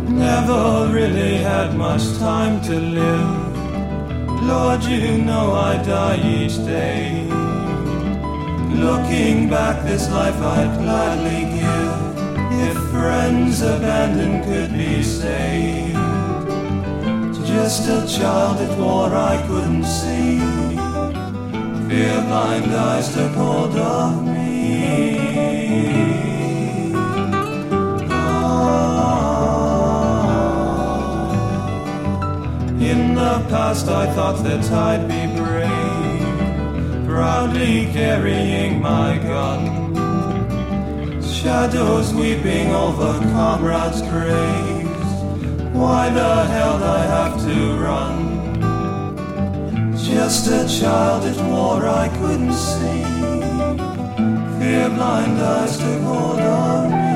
Never really had much time to live. Lord, you know I die each day. Looking back, this life I'd gladly give if friends abandoned could be saved. Just a child at war I couldn't see. Fear blind eyes took hold of me. In the past I thought that I'd be brave, proudly carrying my gun. Shadows weeping over comrades' graves. Why the hell I have to run? Just a child at war I couldn't see. Fear blind eyes took hold of me.